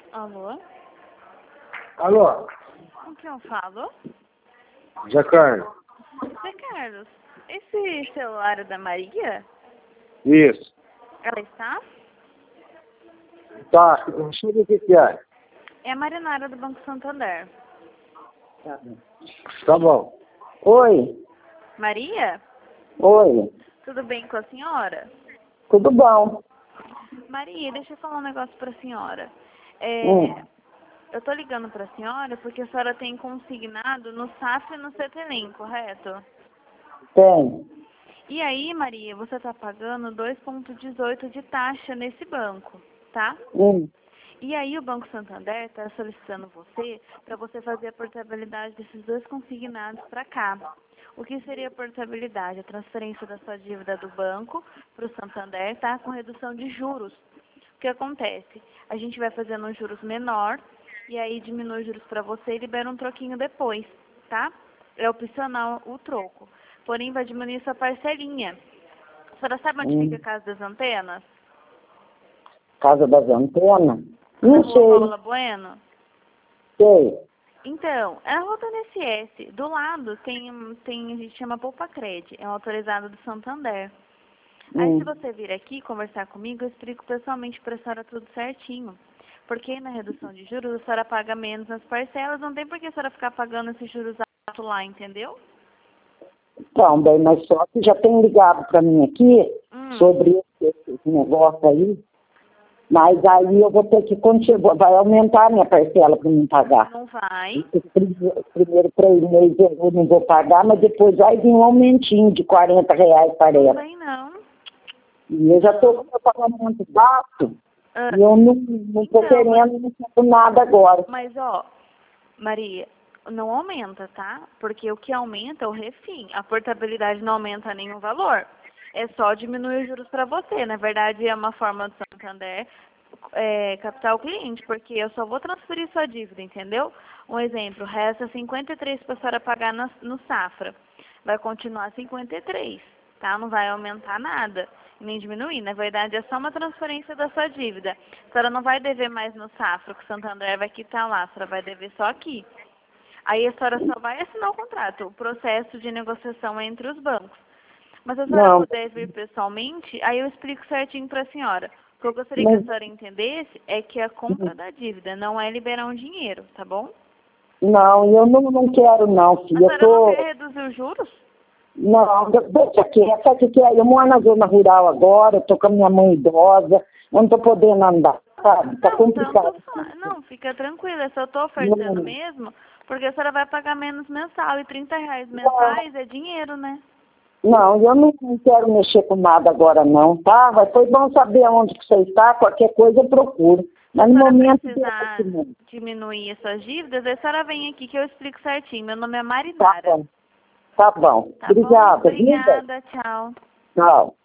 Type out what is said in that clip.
Alô? Alô, Com quem eu falo? Zé Carlos. Zé Carlos, esse celular é da Maria? Isso. Ela está? Tá, deixa eu ver o que é. É a Marinara do Banco Santander. Tá bom. Oi, Maria? oi, Tudo bem com a senhora? tudo bom? Maria, deixa eu falar um negócio pra senhora. Hum. Eu tô ligando pra senhora porque a senhora tem consignado no SAF e no Cetelem, correto? Tem. E aí, Maria, você tá pagando 2,18 de taxa nesse banco, tá? E aí o Banco Santander está solicitando você para você fazer a portabilidade desses dois consignados para cá. O que seria a portabilidade? A transferência da sua dívida do banco para o Santander, tá? Com redução de juros. O que acontece? A gente vai fazendo um juros menor e aí diminui os juros para você e libera um troquinho depois, tá? É opcional o troco. Porém, vai diminuir sua parcelinha. A senhora sabe onde fica a Casa das Antenas? Casa das Antenas? Na Não Rua sei, Paula Bueno? sei. Então, é a Rota NSS. Do lado tem a gente chama Poupa Cred, é um autorizado do Santander. Aí se você vir aqui conversar comigo, eu explico pessoalmente para a senhora tudo certinho. Porque na redução de juros a senhora paga menos nas parcelas, não tem por que a senhora ficar pagando esses juros altos lá, entendeu? Então, bem, mas só que já tem ligado para mim aqui sobre esse negócio aí, mas aí eu vou ter que continuar, vai aumentar a minha parcela para mim pagar. Não vai. Primeiro 3 meses eu não vou pagar, mas depois vai vir um aumentinho de R$ 40, Não parece. vai não. E eu já estou com o meu pagamento baixo, e eu não estou querendo, não quero nada agora. Mas, ó, Maria, não aumenta, tá? Porque o que aumenta é o refim. A portabilidade não aumenta nenhum valor. É só diminuir os juros para você. Na verdade, é uma forma do Santander captar o cliente, porque eu só vou transferir sua dívida, entendeu? Um exemplo, resta 53 para a senhora pagar no Safra. Vai continuar 53, tá? Não vai aumentar nada, nem diminuir. Na verdade, é só uma transferência da sua dívida. A senhora não vai dever mais no Safra, que o Santander vai quitar lá. A senhora vai dever só aqui. Aí a senhora só vai assinar o contrato, o processo de negociação é entre os bancos. Mas se a senhora puder vir pessoalmente, aí eu explico certinho para a senhora. O que eu gostaria que a senhora entendesse é que a compra da dívida não é liberar um dinheiro, tá bom? Não, eu não quero não, filha. A senhora não quer reduzir os juros? Não, deixa quieto, sabe o que é? Eu moro na zona rural agora, eu tô com a minha mãe idosa, eu não tô podendo andar, sabe? Tá complicado. Não, fica tranquila, eu só tô ofertando mesmo, porque a senhora vai pagar menos mensal, e R$ 30 mensais é dinheiro, né? Não, eu não quero mexer com nada agora não, tá? Mas foi bom saber onde que você está, qualquer coisa eu procuro. Mas no momento... Se a senhora precisar diminuir as suas dívidas, a senhora vem aqui que eu explico certinho. Meu nome é Marinara. Tá bom. Tá Obrigada. bom? Obrigada, tchau. Tchau.